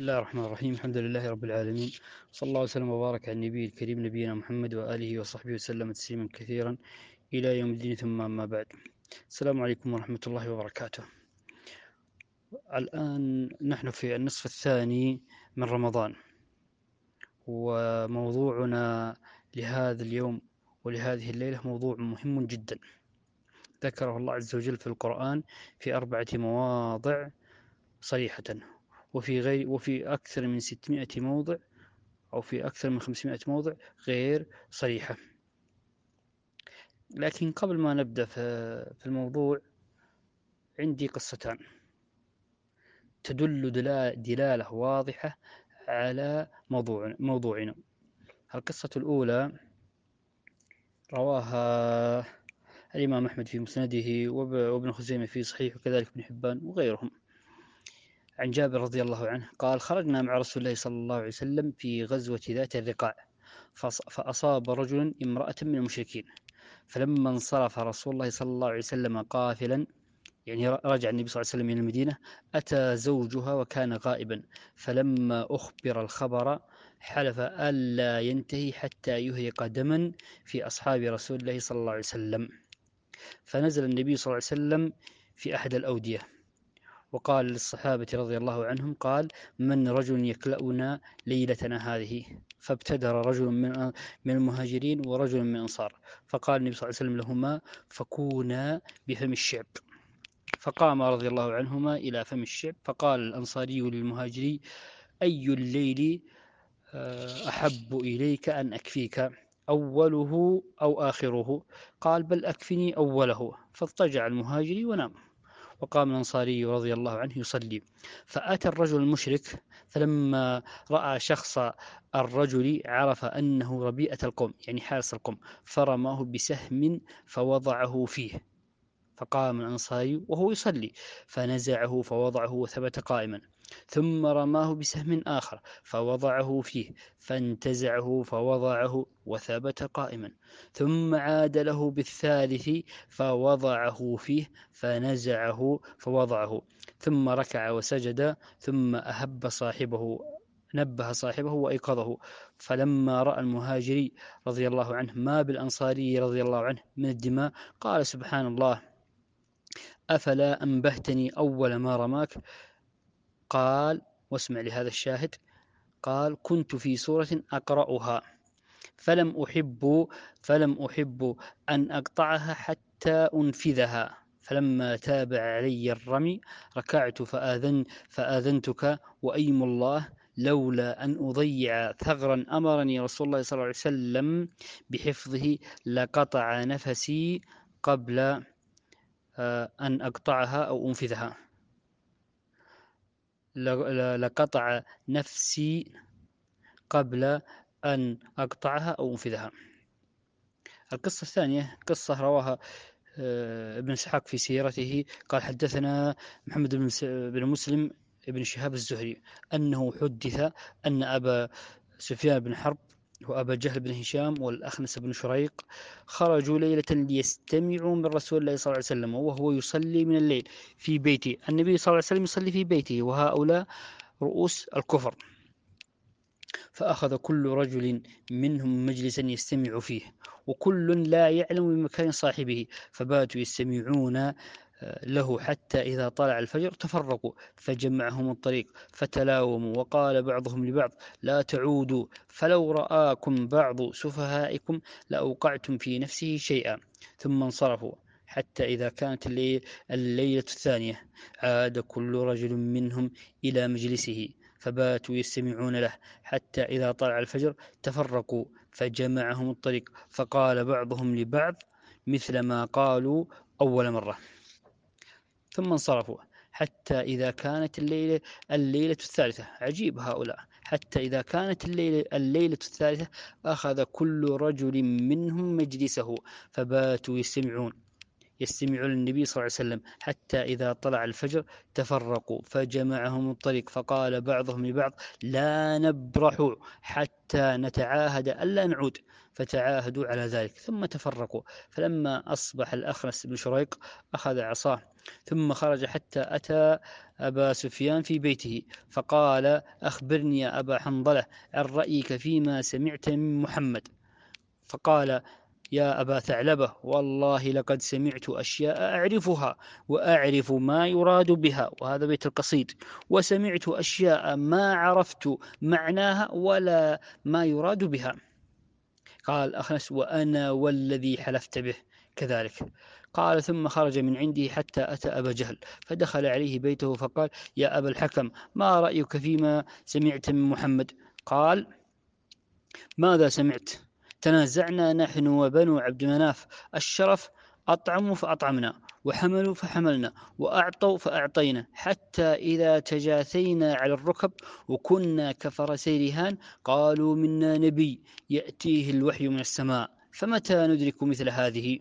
الله الرحمن الرحيم. الحمد لله رب العالمين، صلى الله وسلم وبارك على النبي الكريم نبينا محمد وآله وصحبه وسلم تسليما كثيرا إلى يوم الدين، ثم أما بعد. السلام عليكم ورحمة الله وبركاته. الآن نحن في النصف الثاني من رمضان، وموضوعنا لهذا اليوم ولهذه الليلة موضوع مهم جدا ذكره الله عز وجل في القرآن في 4 مواضع صريحة، وفي أكثر من 600 موضع أو في أكثر من 500 موضع غير صريحة. لكن قبل ما نبدأ في الموضوع، عندي قصتان تدل دلالة واضحة على موضوعنا. القصة الأولى رواها الإمام أحمد في مسنده، وابن خزيمة في صحيح، وكذلك ابن حبان وغيرهم، عن جابر رضي الله عنه قال: خرجنا مع رسول الله صلى الله عليه وسلم في غزوة ذات الرقاع، فأصاب رجل امرأة من المشركين، فلما انصرف رسول الله صلى الله عليه وسلم قافلا، يعني رجع النبي صلى الله عليه وسلم من المدينة، أتى زوجها وكان غائبا، فلما أخبر الخبر حلف ألا ينتهي حتى يهرق دما في أصحاب رسول الله صلى الله عليه وسلم. فنزل النبي صلى الله عليه وسلم في أحد الأودية، وقال للصحابة رضي الله عنهم، قال: من رجل يكلأنا ليلتنا هذه؟ فابتدر رجل من المهاجرين ورجل من الأنصار، فقال النبي صلى الله عليه وسلم لهما: فكونا بفم الشعب. فقام رضي الله عنهما إلى فم الشعب، فقال الأنصاري للمهاجري: أي الليل أحب إليك أن أكفيك، أوله أو آخره؟ قال: بل أكفني أوله. فاضطجع المهاجري ونام، وقام الأنصاري رضي الله عنه يصلي. فأتى الرجل المشرك، فلما رأى شخص الرجل عرف أنه ربيئة القوم، يعني حارس القوم، فرماه بسهم فوضعه فيه. فقام الأنصاري وهو يصلي فنزعه فوضعه وثبت قائما، ثم رماه بسهم آخر فوضعه فيه فانتزعه فوضعه وثبت قائما، ثم عاد له بالثالث فوضعه فيه فنزعه فوضعه، ثم ركع وسجد، ثم نبه صاحبه وأيقظه. فلما رأى المهاجري رضي الله عنه ما بالأنصاري رضي الله عنه من الدماء، قال: سبحان الله، أفلا أنبهتني أول ما رماك؟ قال، واسمع لهذا الشاهد، قال: كنت في سورة أقرأها فلم أحب أن أقطعها حتى أنفذها، فلما تاب علي الرمي ركعت فآذنتك وأيم الله لولا أن أضيع ثغرا أمرني رسول الله صلى الله عليه وسلم بحفظه لقطع نفسي قبل أن أقطعها أو أنفذها، لقطع نفسي قبل أن أقطعها أو أنفذها. القصة الثانية قصة رواها ابن إسحاق في سيرته، قال: حدثنا محمد بن مسلم بن شهاب الزهري أنه حدث أن أبا سفيان بن حرب وأبا جهل بن هشام والأخنس بن شريق خرجوا ليلة ليستمعوا من رسول الله صلى الله عليه وسلم وهو يصلي من الليل في بيته. النبي صلى الله عليه وسلم يصلي في بيته، وهؤلاء رؤوس الكفر. فأخذ كل رجل منهم مجلسا يستمع فيه، وكل لا يعلم بمكان صاحبه، فباتوا يستمعون له حتى إذا طلع الفجر تفرقوا، فجمعهم الطريق فتلاوموا، وقال بعضهم لبعض: لا تعودوا، فلو رآكم بعض سفهائكم لأوقعتم في نفسه شيئا. ثم انصرفوا حتى إذا كانت الليلة الثانية عاد كل رجل منهم إلى مجلسه، فباتوا يستمعون له حتى إذا طلع الفجر تفرقوا، فجمعهم الطريق، فقال بعضهم لبعض مثل ما قالوا أول مرة، ثم انصرفوا حتى إذا كانت الليلة الثالثة. عجيب هؤلاء. حتى إذا كانت الليلة الثالثة أخذ كل رجل منهم مجلسه، فباتوا يستمعون، يستمعون للنبي صلى الله عليه وسلم حتى إذا طلع الفجر تفرقوا فجمعهم الطريق فقال بعضهم لبعض لا نبرح حتى نتعاهد ألا نعود فتعاهدوا على ذلك ثم تفرقوا فلما أصبح الأخنس بن شريق أخذ عصاه ثم خرج حتى أتى أبا سفيان في بيته فقال أخبرني يا أبا حنظلة عن رأيك فيما سمعت من محمد فقال يا أبا ثعلبة والله لقد سمعت أشياء أعرفها وأعرف ما يراد بها وهذا بيت القصيد وسمعت أشياء ما عرفت معناها ولا ما يراد بها قال أخنس وأنا والذي حلفت به كذلك قال ثم خرج من عنده حتى أتى أبا جهل فدخل عليه بيته فقال يا أبا الحكم ما رأيك فيما سمعت من محمد قال ماذا سمعت تنازعنا نحن وبنو عبد مناف الشرف أطعموا فأطعمنا وحملوا فحملنا وأعطوا فأعطينا حتى إذا تجاثينا على الركب وكنا كفرسي رهان قالوا منا نبي يأتيه الوحي من السماء فمتى ندرك مثل هذه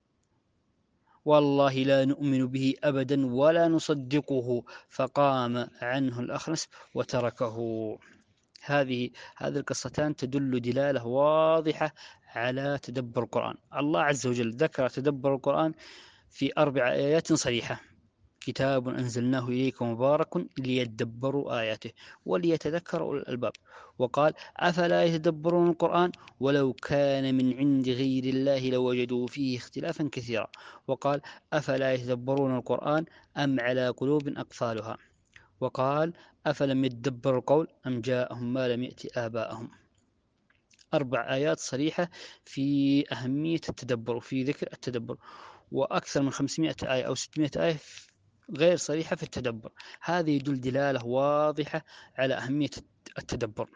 والله لا نؤمن به أبدا ولا نصدقه فقام عنه الأخنس وتركه هذه القصتان تدل دلالة واضحة على تدبر القرآن الله عز وجل ذكر تدبر القرآن في 4 آيات صريحة كتاب أنزلناه إليك مبارك ليدبروا آياته وليتذكر أولو الألباب وقال أفلا يتدبرون القرآن ولو كان من عند غير الله لوجدوا فيه اختلافا كثيرا وقال أفلا يتدبرون القرآن أم على قلوب أقفالها وقال أفلم يدبروا القول أم جاءهم ما لم يأت آباءهم 4 آيات صريحة في أهمية التدبر وفي ذكر التدبر وأكثر من 500 آية أو 600 آية غير صريحة في التدبر هذه يدل دلالة واضحة على أهمية التدبر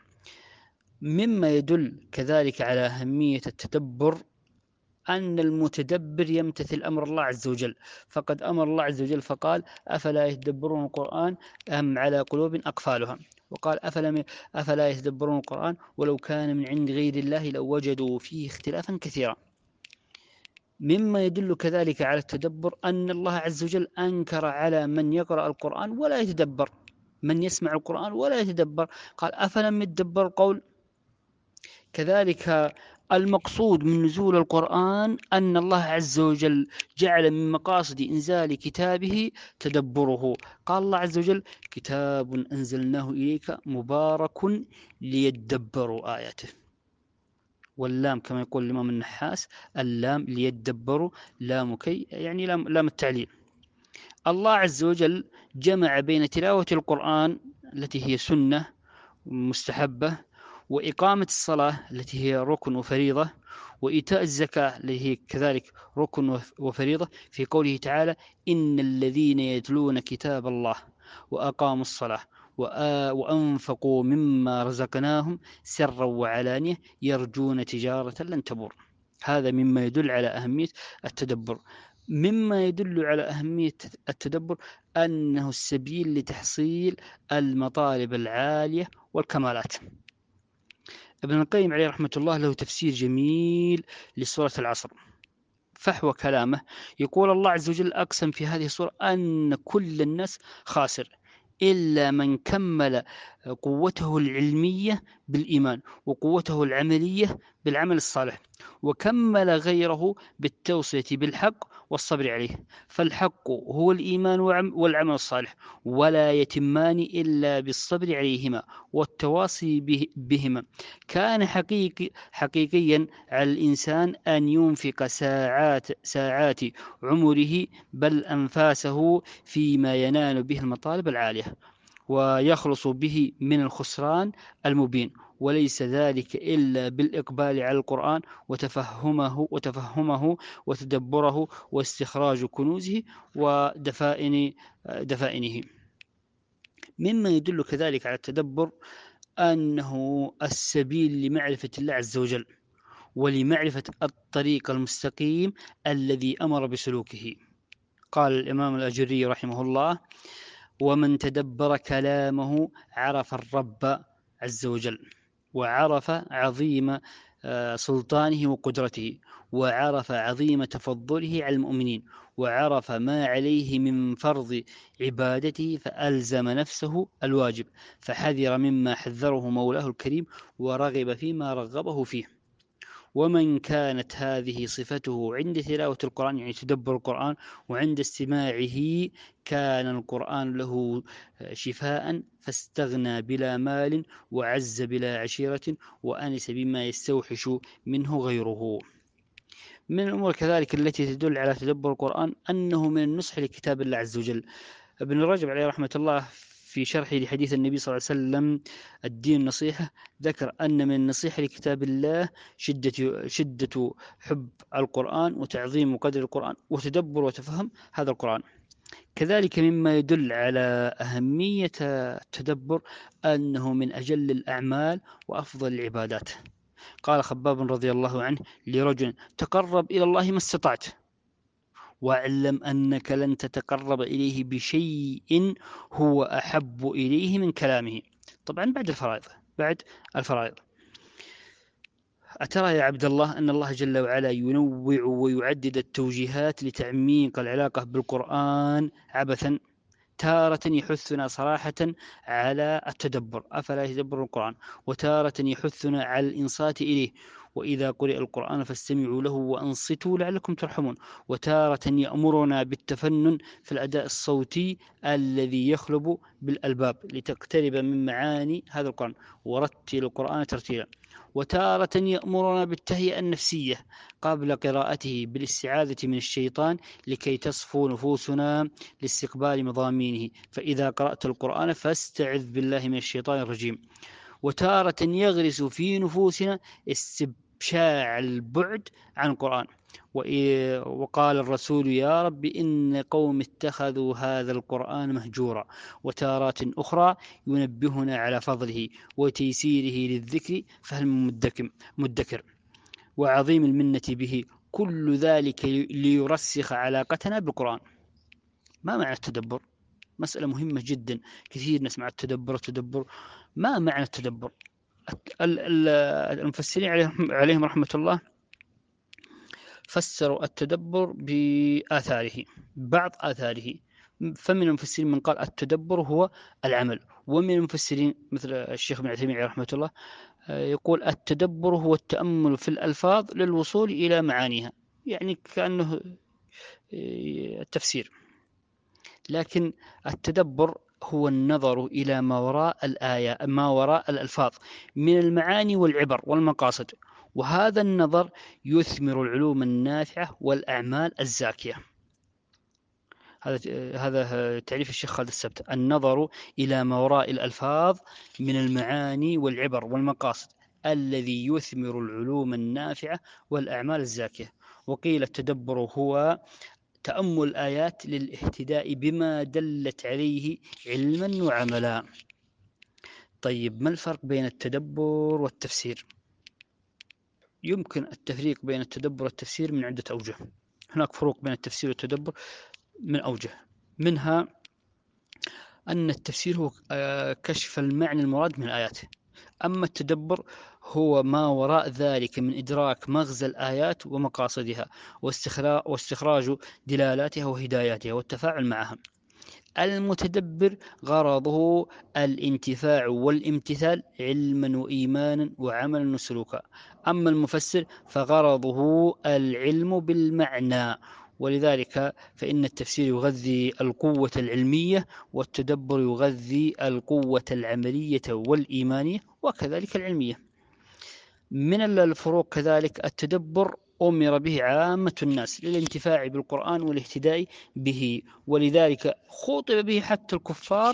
مما يدل كذلك على أهمية التدبر أن المتدبر يمتثل أمر الله عز وجل فقد أمر الله عز وجل فقال أفلا يتدبرون القرآن أم على قلوب أقفالها وقال أفلا يتدبرون القرآن ولو كان من عند غير الله لوجدوا فيه اختلافا كثيرا مما يدل كذلك على التدبر أن الله عز وجل أنكر على من يقرأ القرآن ولا يتدبر من يسمع القرآن ولا يتدبر قال أفلم يتدبر القول كذلك المقصود من نزول القرآن أن الله عز وجل جعل من مقاصد إنزال كتابه تدبره قال الله عز وجل كتاب أنزلناه إليك مبارك ليدبروا آياته واللام كما يقول الإمام النحاس اللام ليدبروا لام كي يعني لام التعليل الله عز وجل جمع بين تلاوة القرآن التي هي سنة مستحبة وإقامة الصلاة التي هي ركن وفريضة وإيتاء الزكاة التي هي كذلك ركن وفريضة في قوله تعالى إن الذين يتلون كتاب الله وأقاموا الصلاة وأنفقوا مما رزقناهم سرا وعلانية يرجون تجارة لن تبور هذا مما يدل على أهمية التدبر مما يدل على أهمية التدبر أنه السبيل لتحصيل المطالب العالية والكمالات ابن القيم عليه رحمة الله له تفسير جميل لسورة العصر فحوى كلامه يقول الله عز وجل أقسم في هذه السورة أن كل الناس خاسر إلا من كمل قوته العلمية بالإيمان وقوته العملية بالعمل الصالح وكمل غيره بالتوصية بالحق والصبر عليه فالحق هو الإيمان والعمل الصالح ولا يتمان إلا بالصبر عليهما والتواصي بهما كان حقيقيا على الإنسان أن ينفق ساعات عمره بل أنفاسه فيما ينال به المطالب العالية ويخلص به من الخسران المبين وليس ذلك إلا بالإقبال على القرآن وتفهمه وتدبره واستخراج كنوزه ودفائنه مما يدل كذلك على التدبر أنه السبيل لمعرفة الله عز وجل ولمعرفة الطريق المستقيم الذي أمر بسلوكه قال الإمام الأجري رحمه الله ومن تدبر كلامه عرف الرب عز وجل وعرف عظيم سلطانه وقدرته، وعرف عظيم تفضله على المؤمنين، وعرف ما عليه من فرض عبادته فألزم نفسه الواجب، فحذر مما حذره مولاه الكريم، ورغب فيما رغبه فيه. ومن كانت هذه صفته عند تلاوة القرآن، يعني تدبر القرآن، وعند استماعه كان القرآن له شفاء، فاستغنى بلا مال، وعز بلا عشيرة، وأنس بما يستوحش منه غيره. من الأمور كذلك التي تدل على تدبر القرآن أنه من النصح لكتاب الله عز وجل. ابن رجب عليه رحمة الله في شرحه لحديث النبي صلى الله عليه وسلم الدين النصيحة ذكر أن من النصيحة لكتاب الله شدة حب القرآن، وتعظيم قدر القرآن، وتدبر وتفهم هذا القرآن. كذلك مما يدل على أهمية التدبر أنه من أجل الأعمال وأفضل العبادات. قال خباب رضي الله عنه لرجل: تقرب إلى الله ما استطعت، واعلم أنك لن تتقرب إليه بشيء هو أحب إليه من كلامه. طبعا بعد الفرائض. أترى يا عبد الله أن الله جل وعلا ينوع ويعدد التوجيهات لتعميق العلاقة بالقرآن عبثا؟ تارة يحثنا صراحة على التدبر، أفلا يتدبر القرآن، وتارة يحثنا على الإنصات إليه، وإذا قرئ القرآن فاستمعوا له وأنصتوا لعلكم ترحمون، وتارة يأمرنا بالتفنن في الأداء الصوتي الذي يخلب بالألباب لتقترب من معاني هذا القرآن، ورتل القرآن ترتيلا، وتارة يأمرنا بالتهيئة النفسية قبل قراءته بالاستعاذة من الشيطان لكي تصفو نفوسنا لاستقبال مضامينه، فإذا قرأت القرآن فاستعذ بالله من الشيطان الرجيم. وتارة يغرس في نفوسنا استبشاع البعد عن القرآن، وقال الرسول: يا رب إن قوم اتخذوا هذا القرآن مهجورا. وتارات أخرى ينبهنا على فضله وتيسيره للذكر فهل من مدكر وعظيم المنة به، كل ذلك ليرسخ علاقتنا بالقرآن. ما معنى التدبر؟ مسألة مهمة جدا. كثير نسمع التدبر. ما معنى التدبر؟ المفسرين عليهم رحمة الله فسروا التدبر بآثاره، بعض آثاره. فمن المفسرين من قال التدبر هو العمل، ومن المفسرين مثل الشيخ ابن عثيمين عليه رحمة الله يقول التدبر هو التأمل في الألفاظ للوصول إلى معانيها، يعني كأنه التفسير. لكن التدبر هو النظر إلى ما وراء الآية، ما وراء الألفاظ من المعاني والعبر والمقاصد، وهذا النظر يثمر العلوم النافعة والأعمال الزاكية. هذا تعريف الشيخ خالد السبت: النظر إلى ما وراء الألفاظ من المعاني والعبر والمقاصد الذي يثمر العلوم النافعة والأعمال الزاكية. وقيل التدبر هو تأمل الآيات للاهتداء بما دلت عليه علما وعملا. طيب، ما الفرق بين التدبر والتفسير؟ يمكن التفريق بين التدبر والتفسير من عدة أوجه. هناك فروق بين التفسير والتدبر من أوجه، منها أن التفسير هو كشف المعنى المراد من الآيات، أما التدبر هو ما وراء ذلك من إدراك مغزى الآيات ومقاصدها واستخراج دلالاتها وهداياتها والتفاعل معها. المتدبر غرضه الانتفاع والامتثال علما وإيمانا وعملا وسلوكا، أما المفسر فغرضه العلم بالمعنى. ولذلك فإن التفسير يغذي القوة العلمية، والتدبر يغذي القوة العملية والإيمانية وكذلك العلمية. من الفروق كذلك التدبر أمر به عامة الناس للانتفاع بالقرآن والاهتداء به، ولذلك خاطب به حتى الكفار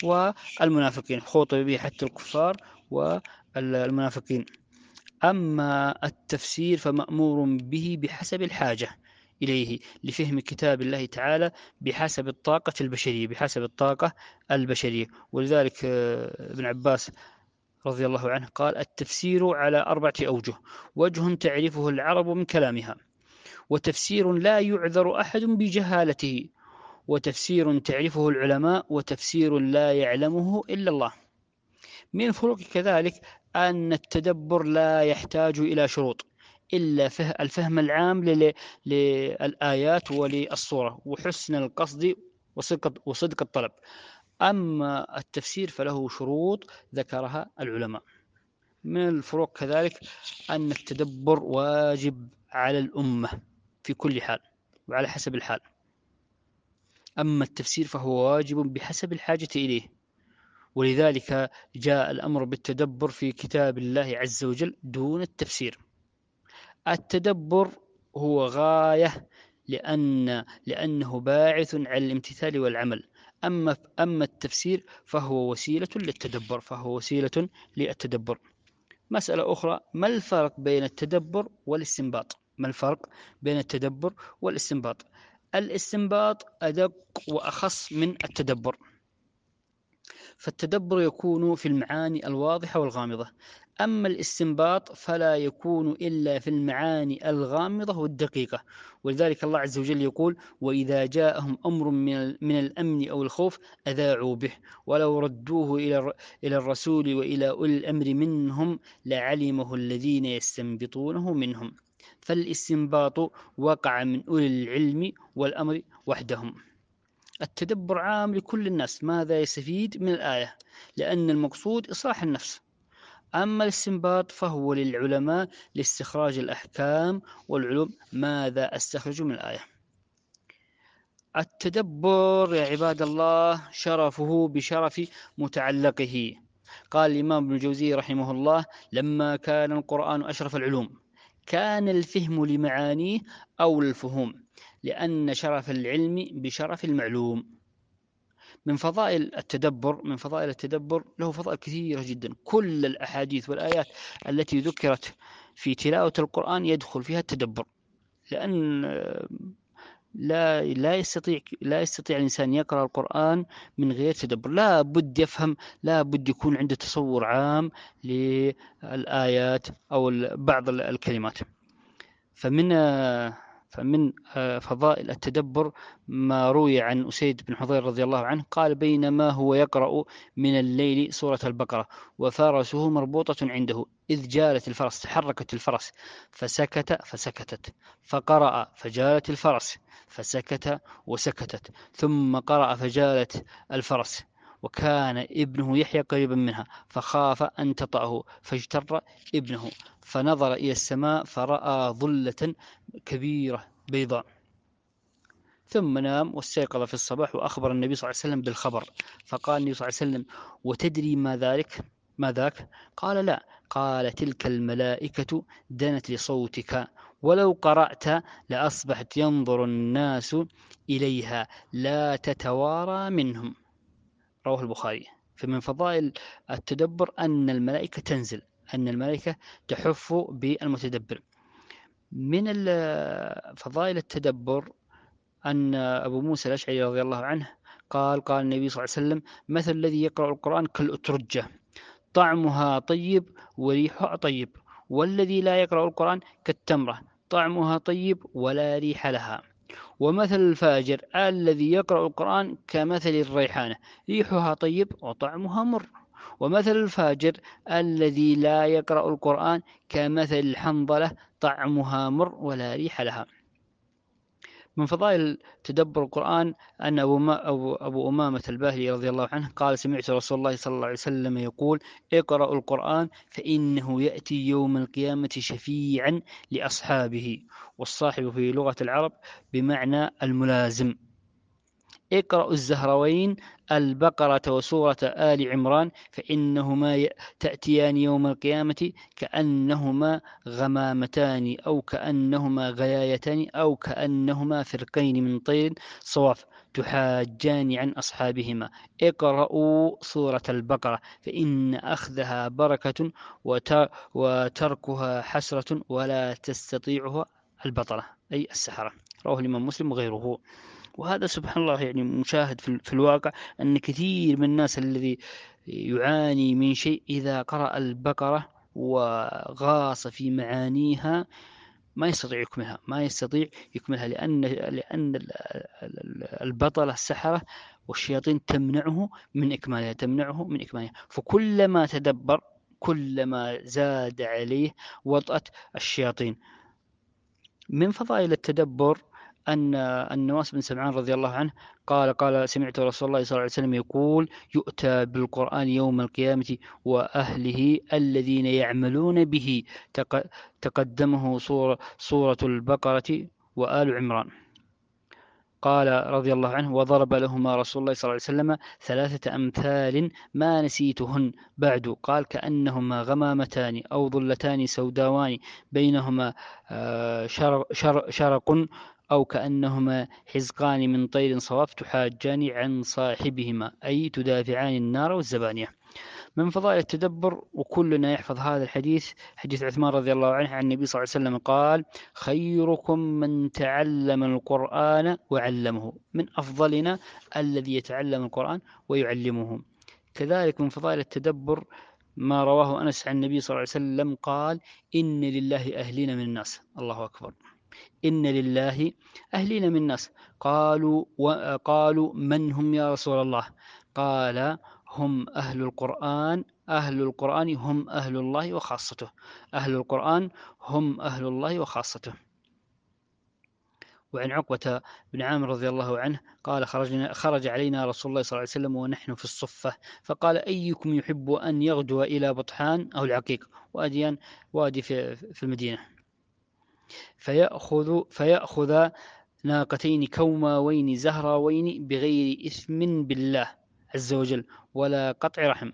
والمنافقين. أما التفسير فمأمور به بحسب الحاجة إليه لفهم كتاب الله تعالى بحسب الطاقة البشرية. ولذلك ابن عباس رضي الله عنه قال: التفسير على 4 أوجه: وجه تعرفه العرب من كلامها، وتفسير لا يعذر أحد بجهالته، وتفسير تعرفه العلماء، وتفسير لا يعلمه إلا الله. من الفروق كذلك أن التدبر لا يحتاج إلى شروط إلا الفهم العام للآيات وللصورة وحسن القصد وصدق الطلب. أما التفسير فله شروط ذكرها العلماء. من الفروق كذلك أن التدبر واجب على الأمة في كل حال وعلى حسب الحال، أما التفسير فهو واجب بحسب الحاجة إليه، ولذلك جاء الأمر بالتدبر في كتاب الله عز وجل دون التفسير. التدبر هو غاية لأنه باعث على الامتثال والعمل، أما التفسير فهو وسيلة للتدبر. مسألة أخرى: ما الفرق بين التدبر والاستنباط؟ ما الفرق بين التدبر والاستنباط؟ الاستنباط أدق وأخص من التدبر، فالتدبر يكون في المعاني الواضحة والغامضة، أما الاستنباط فلا يكون إلا في المعاني الغامضة والدقيقة. ولذلك الله عز وجل يقول: وإذا جاءهم أمر من الأمن أو الخوف أذاعوا به ولو ردوه إلى الرسول وإلى أولي الأمر منهم لعلمه الذين يستنبطونه منهم. فالاستنباط وقع من أولي العلم والأمر وحدهم. التدبر عام لكل الناس، ماذا يستفيد من الآية، لأن المقصود إصلاح النفس. أما الاستنباط فهو للعلماء لاستخراج الأحكام والعلوم، ماذا أستخرج من الآية. التدبر يا عباد الله شرفه بشرف متعلقه. قال الإمام ابن الجوزي رحمه الله: لما كان القرآن أشرف العلوم كان الفهم لمعانيه أو الفهوم، لأن شرف العلم بشرف المعلوم. من فضائل التدبر له فضائل كثيرة جدا. كل الأحاديث والآيات التي ذكرت في تلاوة القرآن يدخل فيها التدبر، لأن لا يستطيع الإنسان يقرأ القرآن من غير تدبر. لا بد يفهم، لا بد يكون عنده تصور عام للآيات أو بعض الكلمات. فمن فضائل التدبر ما روي عن أسيد بن حضير رضي الله عنه قال: بينما هو يقرأ من الليل سورة البقرة وفرسه مربوطة عنده إذ جالت الفرس، تحركت الفرس فسكتت، فقرأ فجالت الفرس فسكت وسكتت، ثم قرأ فجالت الفرس وكان ابنه يحيى قريبا منها فخاف أن تطأه فاجتر ابنه فنظر إلى السماء فرأى ظلة كبيرة بيضاء، ثم نام واستيقظ في الصباح وأخبر النبي صلى الله عليه وسلم بالخبر، فقال النبي صلى الله عليه وسلم: وتدري ما ذاك؟ قال: لا. قال: تلك الملائكة دنت لصوتك، ولو قرأت لأصبحت ينظر الناس إليها لا تتوارى منهم. رواه البخاري. فمن فضائل التدبر أن الملائكة تنزل، أن الملائكة تحف بالمتدبر. من فضائل التدبر أن أبو موسى الأشعري رضي الله عنه قال النبي صلى الله عليه وسلم: مثل الذي يقرأ القرآن كالأترجة طعمها طيب وريحها طيب، والذي لا يقرأ القرآن كالتمرة طعمها طيب ولا ريح لها، ومثل الفاجر الذي يقرأ القرآن كمثل الريحانة ريحها طيب وطعمها مر، ومثل الفاجر الذي لا يقرأ القرآن كمثل الحنظلة طعمها مر ولا ريح لها. من فضائل تدبر القرآن أن أبو أمامة الباهلي رضي الله عنه قال: سمعت رسول الله صلى الله عليه وسلم يقول: اقرأوا القرآن فإنه يأتي يوم القيامة شفيعا لأصحابه. والصاحب في لغة العرب بمعنى الملازم. اقرأوا الزهروين البقرة وسورة آل عمران فإنهما تأتيان يوم القيامة كأنهما غمامتان أو كأنهما غيايتان أو كأنهما فرقين من طير صواف تحاجان عن أصحابهما. اقرأوا سورة البقرة فإن أخذها بركة وتركها حسرة ولا تستطيعها البطلة، أي السحرة. رواه الإمام مسلم وغيره. وهذا سبحان الله يعني مشاهد في الواقع، أن كثير من الناس الذي يعاني من شيء إذا قرأ البقرة وغاص في معانيها ما يستطيع يكملها لأن البطلة السحرة والشياطين تمنعه من إكمالها. فكلما تدبر كلما زاد عليه وطأت الشياطين. من فضائل التدبر أن النواس بن سمعان رضي الله عنه قال سمعت رسول الله صلى الله عليه وسلم يقول: يؤتى بالقرآن يوم القيامة وأهله الذين يعملون به تقدمه سورة البقرة وآل عمران. قال رضي الله عنه: وضرب لهما رسول الله صلى الله عليه وسلم 3 أمثال ما نسيتهن بعد. قال: كأنهما غمامتان أو ظلتان سوداوان بينهما شرق، أو كأنهما حزقان من طير صواف تحاجان عن صاحبهما، أي تدافعان النار والزبانية. من فضائل التدبر، وكلنا يحفظ هذا الحديث، حديث عثمان رضي الله عنه عن النبي صلى الله عليه وسلم قال: خيركم من تعلم القرآن وعلمه. من أفضلنا الذي يتعلم القرآن ويعلمه. كذلك من فضائل التدبر ما رواه أنس عن النبي صلى الله عليه وسلم قال: إن لله أهلين من الناس. الله أكبر. إن لله أهلين من الناس. قالوا من هم يا رسول الله؟ قال: هم أهل القرآن. أهل القرآن هم أهل الله وخاصته. أهل القرآن هم أهل الله وخاصته. وعن عقبة بن عامر رضي الله عنه قال: خرج علينا رسول الله صلى الله عليه وسلم ونحن في الصفة، فقال: أيكم يحب أن يغدو إلى بطحان أو العقيق، وادي في المدينة، فيأخذ ناقتين كوماوين زهراوين بغير إثم بالله عز وجل ولا قطع رحم.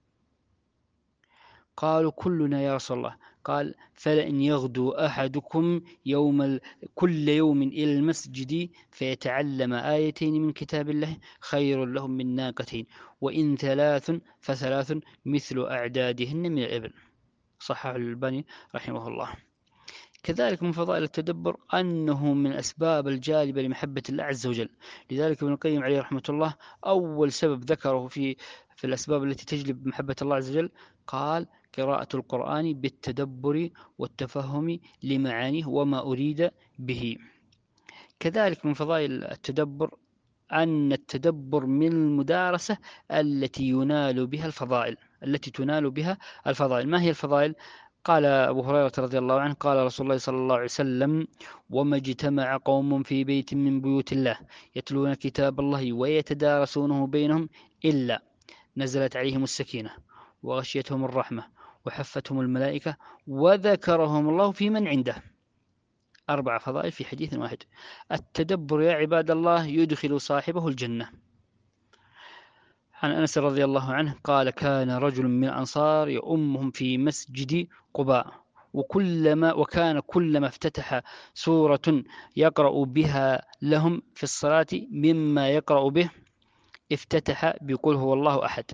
قالوا: كلنا يا رسول الله. قال: فلئن يغدو أحدكم كل يوم إلى المسجد فيتعلم آيتين من كتاب الله خير لهم من ناقتين، وإن 3 ف3 مثل أعدادهن من الإبل. صححه الألباني رحمه الله. كذلك من فضائل التدبر أنه من أسباب الجالبة لمحبة الله عز وجل. لذلك ابن القيم عليه رحمة الله أول سبب ذكره في الأسباب التي تجلب محبة الله عز وجل قال: قراءة القرآن بالتدبر والتفهم لمعانيه وما أريد به. كذلك من فضائل التدبر أن التدبر من المدارسة التي تنال بها الفضائل. ما هي الفضائل؟ قال أبو هريرة رضي الله عنه قال رسول الله صلى الله عليه وسلم: وما اجتمع قوم في بيت من بيوت الله يتلون كتاب الله ويتدارسونه بينهم إلا نزلت عليهم السكينة وغشيتهم الرحمة وحفتهم الملائكة وذكرهم الله في من عنده. 4 فضائل في حديث واحد. التدبر يا عباد الله يدخل صاحبه الجنة. عن أنس رضي الله عنه قال: كان رجل من الأنصار يؤمهم في مسجد قباء، وكان كلما افتتح سورة يقرأ بها لهم في الصلاة مما يقرأ به افتتح بقول هو الله أحد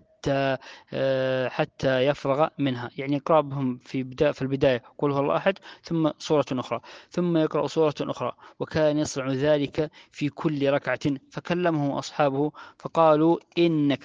حتى يفرغ منها. يعني يقرأ بهم في البداية قل هو الله أحد، ثم سورة أخرى، ثم يقرأ سورة أخرى، وكان يصنع ذلك في كل ركعة. فكلمه أصحابه فقالوا: إنك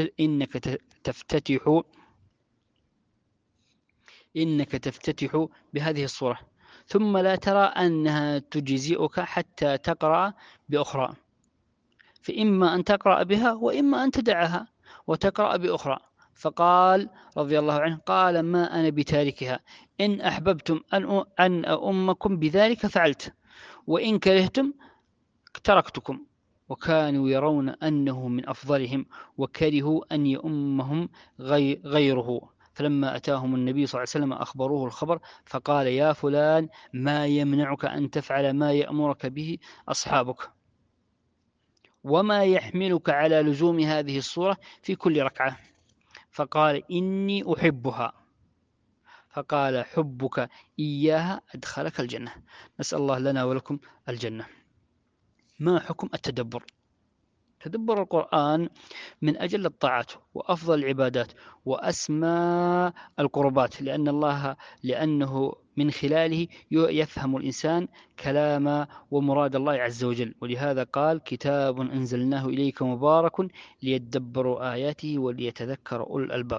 تفتتح بهذه الصورة، ثم لا ترى أنها تجزئك حتى تقرأ بأخرى، فإما أن تقرأ بها وإما أن تدعها وتقرأ بأخرى. فقال رضي الله عنه: قال: ما أنا بتاركها، إن أحببتم أن أؤمكم بذلك فعلت، وإن كرهتم تركتكم. وكانوا يرون أنه من أفضلهم وكرهوا أن يؤمهم غيره. فلما أتاهم النبي صلى الله عليه وسلم أخبروه الخبر، فقال: يا فلان، ما يمنعك أن تفعل ما يأمرك به أصحابك، وما يحملك على لزوم هذه الصورة في كل ركعة؟ فقال: إني أحبها. فقال: حبك إياها أدخلك الجنة. نسأل الله لنا ولكم الجنة. ما حكم التدبر؟ تدبر القرآن من أجل الطاعات وأفضل العبادات وأسمى القربات، لأنه من خلاله يفهم الإنسان كلام ومراد الله عز وجل. ولهذا قال: كتاب أنزلناه إليك مبارك ليدبروا آياته وليتذكر أولو الألباب.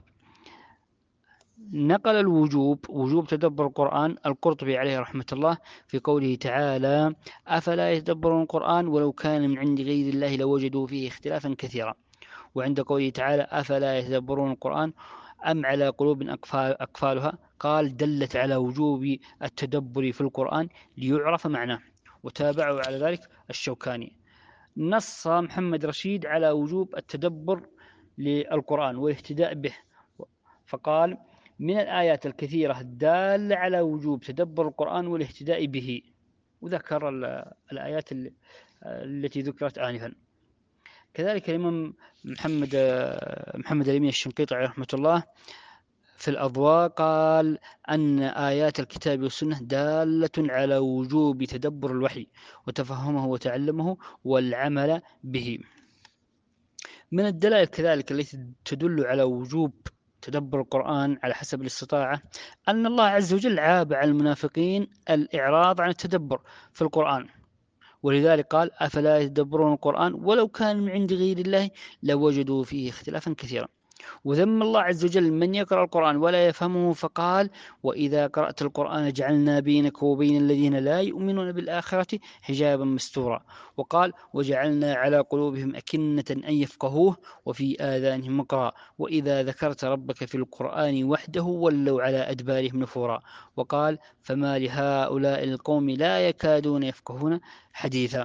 نقل وجوب تدبر القرآن القرطبي عليه رحمة الله في قوله تعالى: أفلا يتدبرون القرآن ولو كان من عند غير الله لوجدوا فيه اختلافا كثيرا. وعند قوله تعالى: أفلا يتدبرون القرآن أم على قلوب أقفالها؟ قال دلت على وجوب التدبر في القرآن ليعرف معناه. وتابعه على ذلك الشوكاني. نص محمد رشيد على وجوب التدبر للقرآن والاهتداء به، فقال من الآيات الكثيرة الدالة على وجوب تدبر القرآن والاهتداء به، وذكر الآيات التي ذكرت آنفا. كذلك الإمام محمد الأمين الشنقيطي عليه رحمة الله في الأضواء قال أن آيات الكتاب والسنة دالة على وجوب تدبر الوحي وتفهمه وتعلمه والعمل به. من الدلائل كذلك التي تدل على وجوب تدبر القرآن على حسب الاستطاعة أن الله عز وجل عاب على المنافقين الإعراض عن التدبر في القرآن، ولذلك قال أفلا يتدبرون القرآن ولو كان من عند غير الله لوجدوا فيه اختلافا كثيرا. وذم الله عز وجل من يقرأ القرآن ولا يفهمه، فقال وإذا قرأت القرآن جعلنا بينك وبين الذين لا يؤمنون بالآخرة حجابا مستورا. وقال وجعلنا على قلوبهم أكنة أن يفقهوه وفي آذانهم وقرا وإذا ذكرت ربك في القرآن وحده ولوا على أدبارهم نفورا. وقال فما لهؤلاء القوم لا يكادون يفقهون حديثا.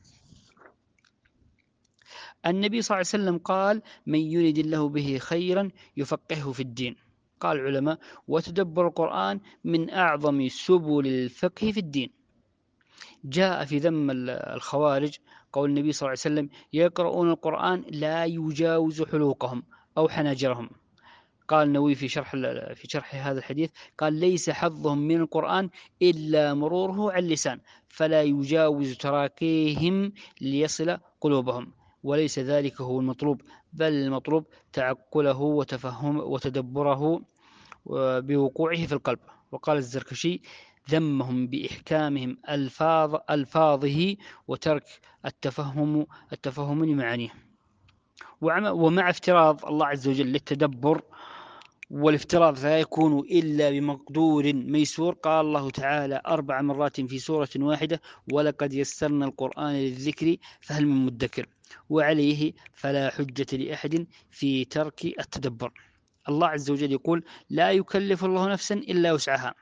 النبي صلى الله عليه وسلم قال من يريد الله به خيرا يفقهه في الدين. قال العلماء وتدبر القرآن من أعظم سبل الفقه في الدين. جاء في ذم الخوارج قول النبي صلى الله عليه وسلم يقرؤون القرآن لا يجاوز حلوقهم أو حناجرهم. قال النووي في شرح هذا الحديث قال ليس حظهم من القرآن إلا مروره على اللسان فلا يجاوز تراكيهم ليصل قلوبهم، وليس ذلك هو المطلوب، بل المطلوب تعقله وتدبره بوقوعه في القلب. وقال الزركشي ذمهم بإحكامهم ألفاظه وترك التفهم لمعانيه. ومع افتراض الله عز وجل للتدبر، والافتراض لا يكون إلا بمقدور ميسور، قال الله تعالى 4 مرات في سورة واحدة ولقد يسرنا القرآن للذكر فهل من مدكر، وعليه فلا حجة لأحد في ترك التدبر. الله عز وجل يقول لا يكلف الله نفسا إلا وسعها.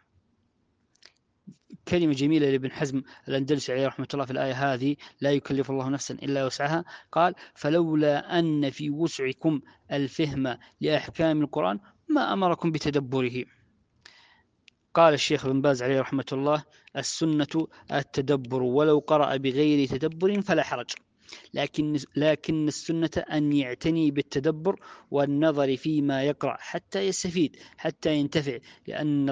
كلمة جميلة لابن حزم الأندلسي عليه رحمة الله في الآية هذه لا يكلف الله نفسا إلا وسعها. قال فلولا أن في وسعكم الفهم لأحكام القرآن ما أمركم بتدبره. قال الشيخ بن باز عليه رحمة الله السنة التدبر ولو قرأ بغير تدبر فلا حرج، لكن السنة أن يعتني بالتدبر والنظر فيما يقرأ حتى يستفيد حتى ينتفع، لأن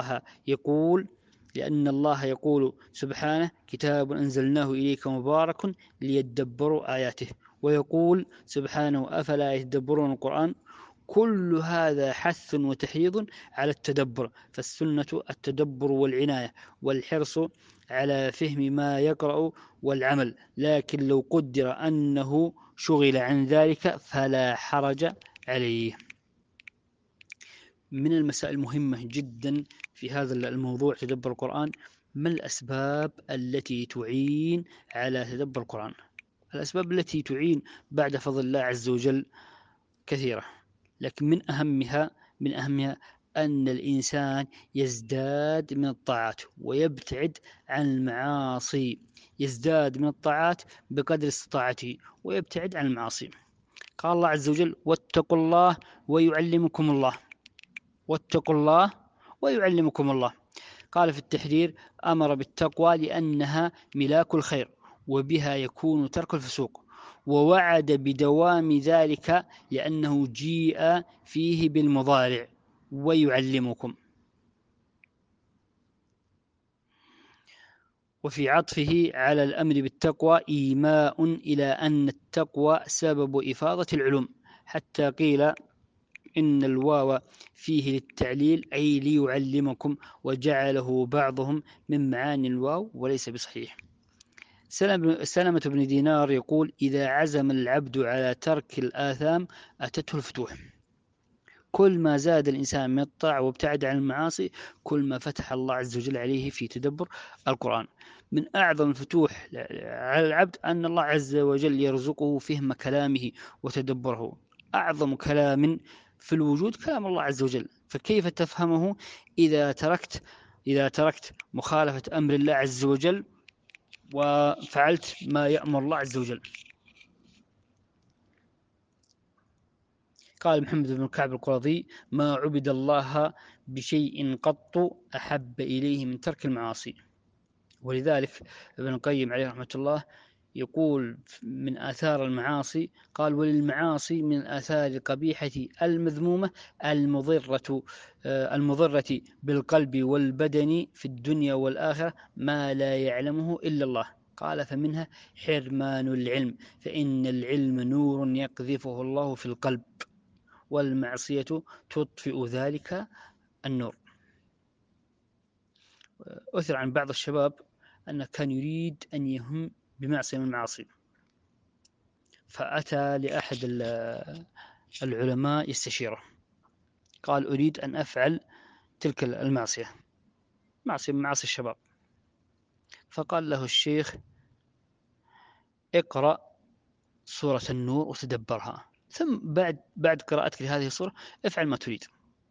الله يقول سبحانه كتاب أنزلناه إليك مبارك ليدبروا آياته، ويقول سبحانه أفلا يتدبرون القرآن. كل هذا حث وتحريض على التدبر، فالسنة التدبر والعناية والحرص على فهم ما يقرأ والعمل، لكن لو قدر أنه شغل عن ذلك فلا حرج عليه. من المسائل المهمة جدا في هذا الموضوع تدبر القرآن ما الأسباب التي تعين على تدبر القرآن؟ الأسباب التي تعين بعد فضل الله عز وجل كثيرة، لكن من أهمها أن الإنسان يزداد من الطاعات ويبتعد عن المعاصي، يزداد من الطاعات بقدر استطاعته ويبتعد عن المعاصي. قال الله عز وجل واتقوا الله ويعلمكم الله، واتقوا الله ويعلمكم الله. قال في التحرير أمر بالتقوى لأنها ملاك الخير وبها يكون ترك الفسوق، ووعد بدوام ذلك لأنه جيء فيه بالمضارع ويعلمكم، وفي عطفه على الأمر بالتقوى إيماء إلى أن التقوى سبب إفاضة العلوم، حتى قيل إن الواو فيه للتعليل أي ليعلمكم، وجعله بعضهم من معاني الواو وليس بصحيح. سلمة بن دينار يقول إذا عزم العبد على ترك الآثام أتته الفتوح. كل ما زاد الإنسان من الطاعة وابتعد عن المعاصي كل ما فتح الله عز وجل عليه في تدبر القرآن. من أعظم الفتوح على العبد أن الله عز وجل يرزقه فهم كلامه وتدبره. أعظم كلام في الوجود كلام الله عز وجل، فكيف تفهمه إذا تركت مخالفة أمر الله عز وجل وفعلت ما يأمر الله عز وجل؟ قال محمد بن كعب القرظي: ما عبد الله بشيء قط أحب إليه من ترك المعاصي. ولذلك ابن القيم عليه رحمة الله يقول من آثار المعاصي، قال: وللمعاصي من الآثار القبيحة المذمومة المضرة بالقلب والبدن في الدنيا والآخرة ما لا يعلمه إلا الله. قال: فمنها حرمان العلم، فإن العلم نور يقذفه الله في القلب، والمعصية تطفئ ذلك النور. أثر عن بعض الشباب أنه كان يريد أن يهم بمعصية من المعاصي، فأتى لأحد العلماء يستشيره، قال: أريد أن أفعل تلك المعصية، معصية من معاصي الشباب. فقال له الشيخ: اقرأ سورة النور وتدبرها، ثم بعد قراءتك لهذه السورة افعل ما تريد.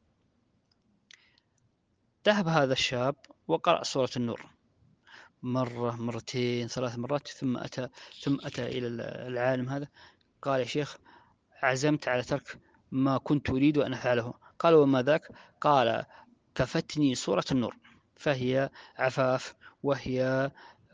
ذهب هذا الشاب وقرأ سورة النور مرة، مرتين، 3 مرات، ثم أتى إلى العالم هذا، قال: يا شيخ، عزمت على ترك ما كنت أريد أن أفعله. قال: وما ذاك؟ قال: كفتني سورة النور، فهي عفاف، وهي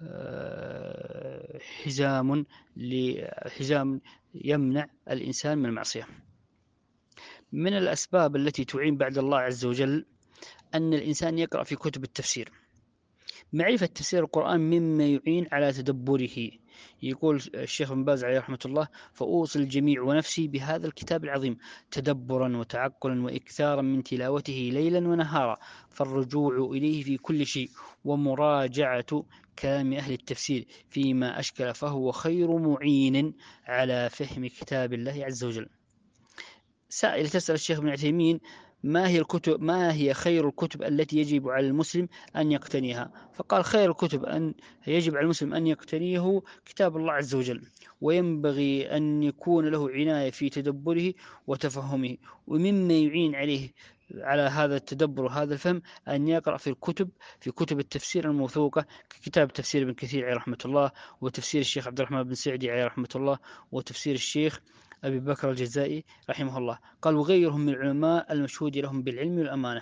حزام يمنع الإنسان من المعصية. من الأسباب التي تعين بعد الله عز وجل أن الإنسان يقرأ في كتب التفسير. معرفة تفسير القرآن مما يعين على تدبره. يقول الشيخ بن باز عليه رحمة الله: فأوصي الجميع ونفسي بهذا الكتاب العظيم تدبرا وتعقلا وإكثارا من تلاوته ليلا ونهارا، فالرجوع إليه في كل شيء، ومراجعة كلام أهل التفسير فيما أشكل، فهو خير معين على فهم كتاب الله عز وجل. سائل تسأل الشيخ ابن عثيمين: ما هي خير الكتب التي يجب على المسلم أن يقتنيها؟ فقال: خير الكتب أن يجب على المسلم أن يقتنيه كتاب الله عز وجل، وينبغي أن يكون له عناية في تدبره وتفهمه. ومما يعين عليه على هذا التدبر وهذا الفهم أن يقرأ في كتب التفسير الموثوقة، ككتاب تفسير ابن كثير عليه رحمة الله، وتفسير الشيخ عبد الرحمن بن سعدي عليه رحمة الله، وتفسير الشيخ أبي بكر الجزائي رحمه الله. قال: وغيرهم من العلماء المشهود لهم بالعلم والأمانة.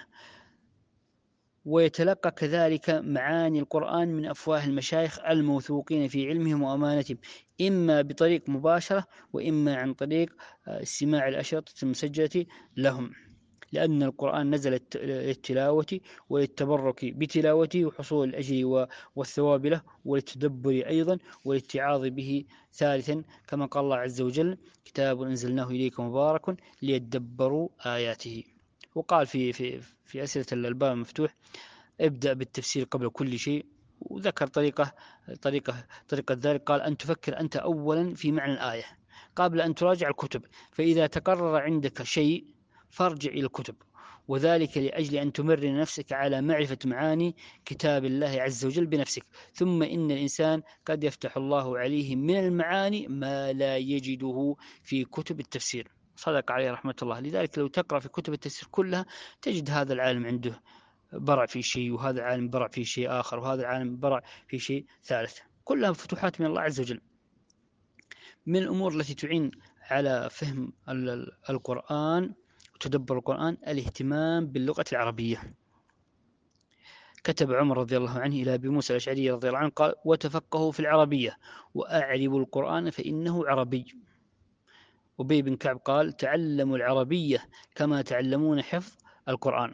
ويتلقى كذلك معاني القرآن من أفواه المشايخ الموثوقين في علمهم وأمانتهم، إما بطريق مباشرة وإما عن طريق استماع الأشرطة المسجلة لهم، لأن القرآن نزل للتلاوة وللتبرك بتلاوته وحصول الأجر والثواب له، وللتدبر أيضا وللاتعاظ به. ثالثا، كما قال الله عز وجل: كتاب أنزلناه إليك مبارك ليدبروا آياته. وقال في أسئلة الباب المفتوح: ابدأ بالتفسير قبل كل شيء. وذكر طريقة ذلك، قال: أن تفكر أنت أولا في معنى الآية قبل أن تراجع الكتب، فإذا تقرر عندك شيء فارجع إلى الكتب، وذلك لأجل أن تمرن نفسك على معرفة معاني كتاب الله عز وجل بنفسك. ثم إن الإنسان قد يفتح الله عليه من المعاني ما لا يجده في كتب التفسير. صدق عليه رحمة الله. لذلك لو تقرأ في كتب التفسير كلها تجد هذا العالم عنده برع في شيء، وهذا العالم برع في شيء آخر، وهذا العالم برع في شيء ثالث، كلها فتوحات من الله عز وجل. من الأمور التي تعين على فهم القرآن وتدبر القرآن الاهتمام باللغة العربية. كتب عمر رضي الله عنه إلى أبي موسى الأشعري رضي الله عنه، قال: وتفقهوا في العربية وأعربوا القرآن فإنه عربي. أبي بن كعب قال: تعلموا العربية كما تعلمون حفظ القرآن.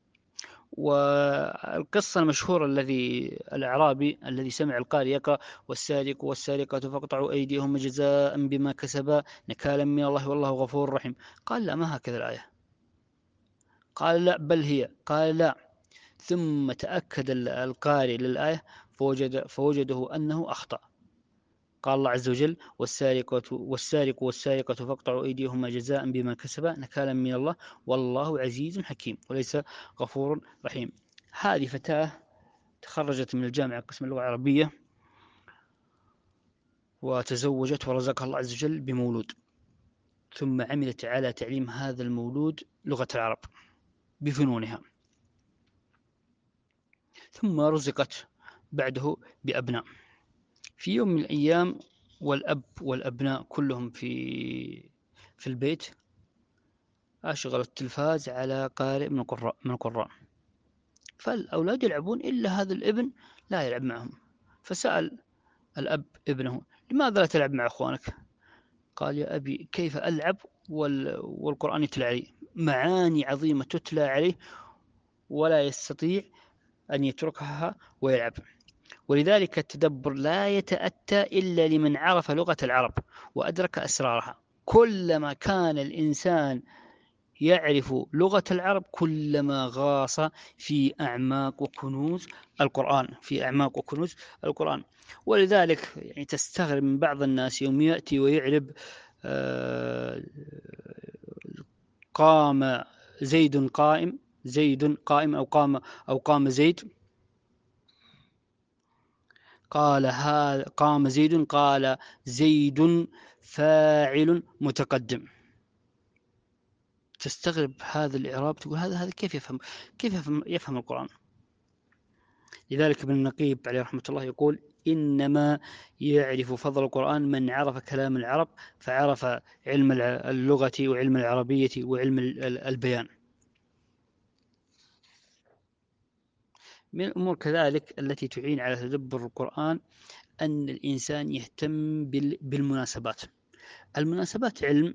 والقصة المشهورة الأعرابي الذي سمع القارئ يقرأ: والسارق والسارقة فاقطعوا أيديهم جزاء بما كسبا نكالا من الله والله غفور رحيم. قال: لا، ما هكذا الآية. قال: لا، بل هي. قال: لا. ثم تأكد القارئ للآية فوجده أنه أخطأ. قال الله عز وجل: والسارق والسارقة فاقطعوا أيديهما جزاء بما كسبا نكالا من الله والله عزيز حكيم وليس غفور رحيم. هذه فتاة تخرجت من الجامعة قسم اللغة العربية، وتزوجت ورزقها الله عز وجل بمولود. ثم عملت على تعليم هذا المولود لغة العرب بفنونها، ثم رزقت بعده بأبناء. في يوم من الأيام والأب والأبناء كلهم في البيت، أشغل التلفاز على قارئ من القراء، فالأولاد يلعبون إلا هذا الابن لا يلعب معهم. فسأل الأب ابنه: لماذا لا تلعب مع أخوانك؟ قال: يا أبي، كيف ألعب والقرآن يتلى عليه، معاني عظيمة تتلى عليه ولا يستطيع أن يتركها ويلعب. ولذلك التدبر لا يتأتى إلا لمن عرف لغة العرب وأدرك أسرارها. كلما كان الإنسان يعرف لغة العرب كلما غاص في أعماق وكنوز القرآن. ولذلك يعني تستغرب من بعض الناس يوم يأتي ويعرب قام زيد قائم أو قام زيد، قام زيد، قال زيد فاعل متقدم. تستغرب هذا الإعراب، تقول هذا كيف يفهم القرآن. لذلك ابن النقيب عليه رحمة الله يقول: إنما يعرف فضل القرآن من عرف كلام العرب، فعرف علم اللغة وعلم العربية وعلم البيان. من الأمور كذلك التي تعين على تدبر القرآن أن الإنسان يهتم بالمناسبات. المناسبات علم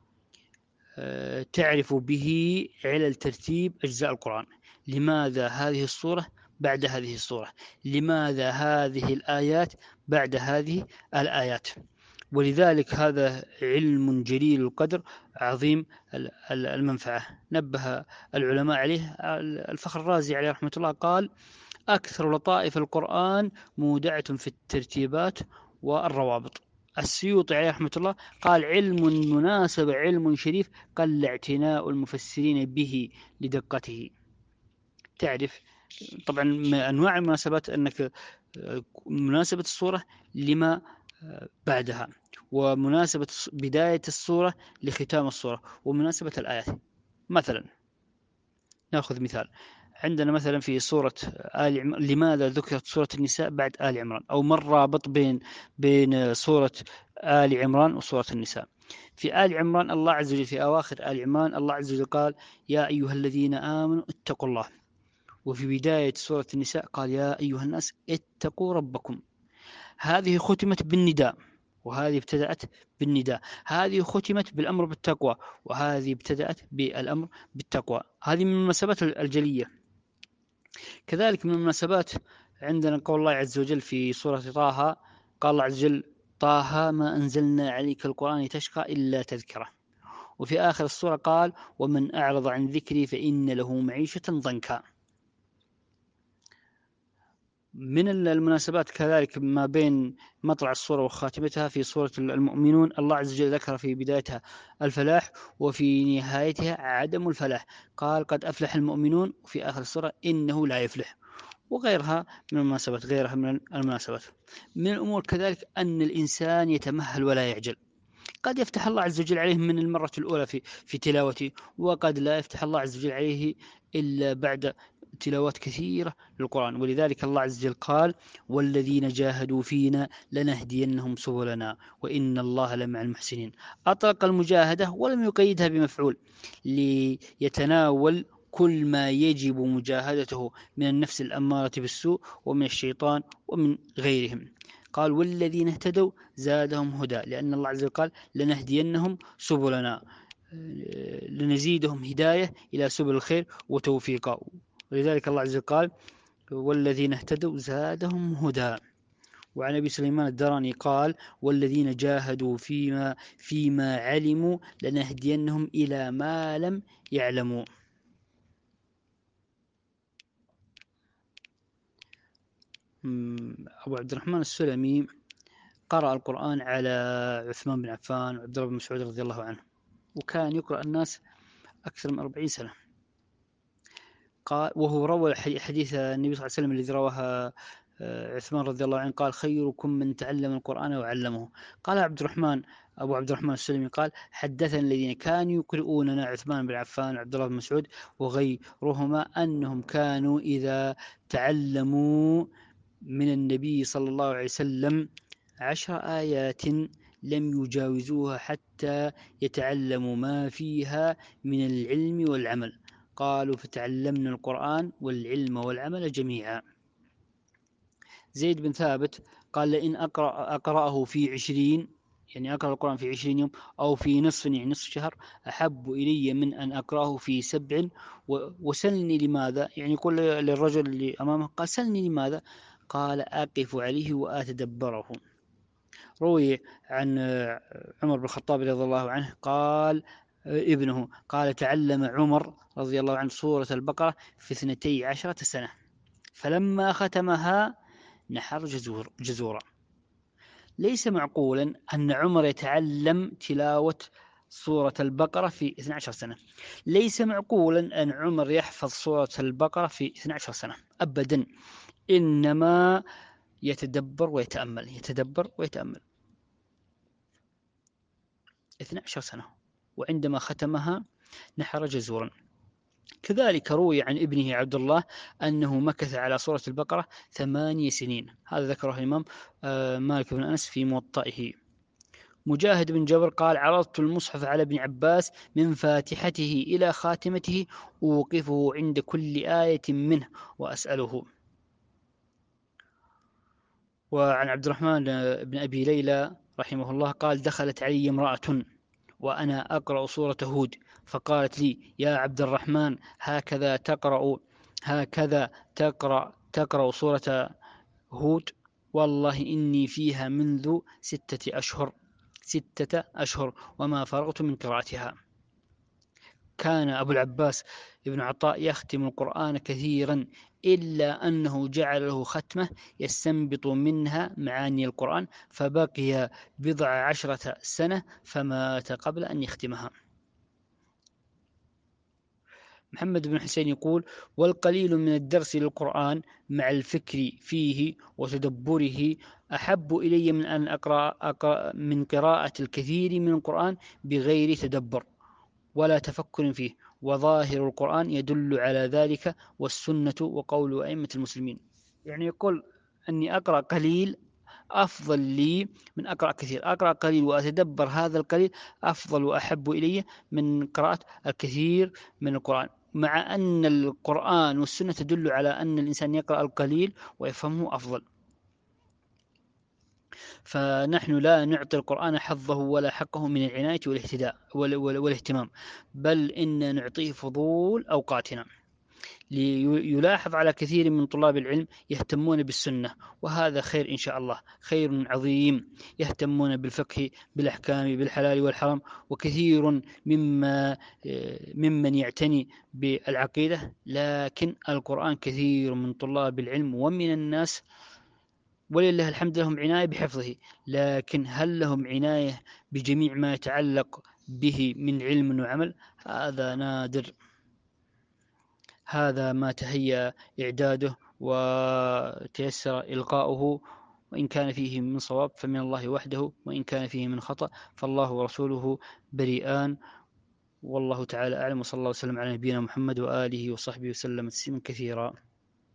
تعرف به علل ترتيب أجزاء القرآن. لماذا هذه الصورة بعد هذه الصورة؟ لماذا هذه الآيات بعد هذه الآيات؟ ولذلك هذا علم جليل القدر عظيم المنفعة. نبه العلماء عليه. الفخر الرازي عليه رحمة الله قال: أكثر لطائف القرآن مودعة في الترتيبات والروابط. السيوطي عليه رحمة الله قال: علم مناسب، علم شريف، قل اعتناء المفسرين به لدقته. تعرف طبعا أنواع المناسبات أنك مناسبة الصورة لما بعدها، ومناسبة بداية الصورة لختام الصورة، ومناسبة الآيات. مثلا نأخذ مثال، عندنا مثلا في سورة آل عمران، لماذا ذكرت سورة النساء بعد آل عمران، أو ما الرابط بين سورة آل عمران وسورة النساء؟ في آل عمران الله عز وجل في أواخر آل عمران الله عز وجل قال: يا أيها الذين آمنوا اتقوا الله. وفي بداية سورة النساء قال: يا أيها الناس اتقوا ربكم. هذه ختمت بالنداء، وهذه ابتدأت بالنداء. هذه ختمت بالأمر بالتقوى، وهذه ابتدأت بالأمر بالتقوى. هذه من المناسبات الجلية. كذلك من المناسبات عندنا قول الله عز وجل في سورة طه، قال الله عز وجل: طه ما أنزلنا عليك القرآن تشقى إلا تذكرة. وفي آخر السورة قال: ومن أعرض عن ذكري فإن له معيشة ضنكا. من المناسبات كذلك ما بين مطلع السورة وخاتمتها في سورة المؤمنون، الله عز وجل ذكر في بدايتها الفلاح، وفي نهايتها عدم الفلاح. قال: قد أفلح المؤمنون، وفي آخر السورة إنه لا يفلح. وغيرها من المناسبات. من الأمور كذلك أن الإنسان يتمهل ولا يعجل. قد يفتح الله عز وجل عليه من المرة الأولى في تلاوته، وقد لا يفتح الله عز وجل عليه إلا بعد تلاوات كثيرة للقرآن. ولذلك الله عز وجل قال: والذين جاهدوا فينا لنهدينهم سبلنا وإن الله لمع المحسنين. أطلق المجاهدة ولم يقيدها بمفعول، ليتناول كل ما يجب مجاهدته من النفس الأمارة بالسوء ومن الشيطان ومن غيرهم. قال: والذين اهتدوا زادهم هدى، لأن الله عز وجل قال: لنهدينهم سبلنا، لنزيدهم هداية إلى سبل الخير وتوفيقا. ولذلك الله عز وجل قال: والذين اهتدوا زادهم هدى. وعن أبي سليمان الدراني قال: والذين جاهدوا فيما علموا لنهدينهم إلى ما لم يعلموا. أبو عبد الرحمن السلمي قرأ القرآن على عثمان بن عفان وعبد الله بن مسعود رضي الله عنه، وكان يقرأ الناس أكثر من 40 سنة. قال، وهو روى حديث النبي صلى الله عليه وسلم الذي رواه عثمان رضي الله عنه، قال: خيركم من تعلم القرآن وعلمه. قال عبد الرحمن: أبو عبد الرحمن السلمي قال: حدثنا الذين كانوا يقرؤوننا عثمان بن عفان وعبد الله بن مسعود وغيرهما أنهم كانوا إذا تعلموا من النبي صلى الله عليه وسلم 10 آيات لم يجاوزوها حتى يتعلموا ما فيها من العلم والعمل. قالوا: فتعلمنا القرآن والعلم والعمل جميعا. زيد بن ثابت قال: لئن أقرأه في 20، يعني أقرأ القرآن في 20 يوم أو في نصف، يعني نصف شهر، أحب إلي من أن أقرأه في 7. وسلني لماذا، يعني يقول للرجل اللي أمامه، قال: سلني لماذا؟ قال: أقف عليه وأتدبره. روي عن عمر بن الخطاب رضي الله عنه قال ابنه قال: تعلم عمر رضي الله عنه سورة البقرة في 12 سنة، فلما ختمها نحر جزورا. ليس معقولا أن عمر يتعلم تلاوة سورة البقرة في 12 سنة. ليس معقولا أن عمر يحفظ سورة البقرة في 12 سنة أبدا، إنما يتدبر ويتأمل، يتدبر ويتأمل. 12 سنة، وعندما ختمها نحر جزورا. كذلك روي عن ابنه عبد الله أنه مكث على سورة البقرة 8 سنين. هذا ذكره الإمام مالك بن أنس في موطئه. مجاهد بن جبر قال: عرضت المصحف على ابن عباس من فاتحته إلى خاتمته، أوقفه عند كل آية منه وأسأله. وعن عبد الرحمن بن أبي ليلى رحمه الله قال: دخلت علي امرأة وأنا أقرأ سورة هود، فقالت لي: يا عبد الرحمن، هكذا تقرأ سورة هود؟ والله إني فيها منذ 6 أشهر وما فرغت من قراءتها. كان أبو العباس ابن عطاء يختم القرآن كثيرا، إلا أنه جعل له ختمة يستنبط منها معاني القرآن، فبقي 10 سنة فمات قبل أن يختمها. محمد بن حسين يقول: والقليل من الدرس للقرآن مع الفكر فيه وتدبره أحب إلي من أن أقرأ من قراءة الكثير من القرآن بغير تدبر ولا تفكر فيه، وظاهر القرآن يدل على ذلك والسنة وقول أئمة المسلمين. يعني يقول أني أقرأ قليل أفضل لي من أقرأ كثير. أقرأ قليل وأتدبر هذا القليل أفضل وأحب إلي من قراءة الكثير من القرآن، مع أن القرآن والسنة تدل على أن الإنسان يقرأ القليل ويفهمه أفضل. فنحن لا نعطي القرآن حظه ولا حقه من العناية والاهتمام، بل إن نعطيه فضول أوقاتنا. ليلاحظ على كثير من طلاب العلم يهتمون بالسنة، وهذا خير إن شاء الله، خير عظيم. يهتمون بالفقه، بالأحكام، بالحلال والحرام، وكثير ممن يعتني بالعقيدة. لكن القرآن كثير من طلاب العلم ومن الناس ولله الحمد لهم عناية بحفظه، لكن هل لهم عناية بجميع ما يتعلق به من علم وعمل؟ هذا نادر. هذا ما تهيأ إعداده وتيسر إلقاؤه، وإن كان فيه من صواب فمن الله وحده، وإن كان فيه من خطأ فالله ورسوله بريئان. والله تعالى أعلم، وصلى الله وسلم على نبينا محمد وآله وصحبه وسلم تسليما كثيرا.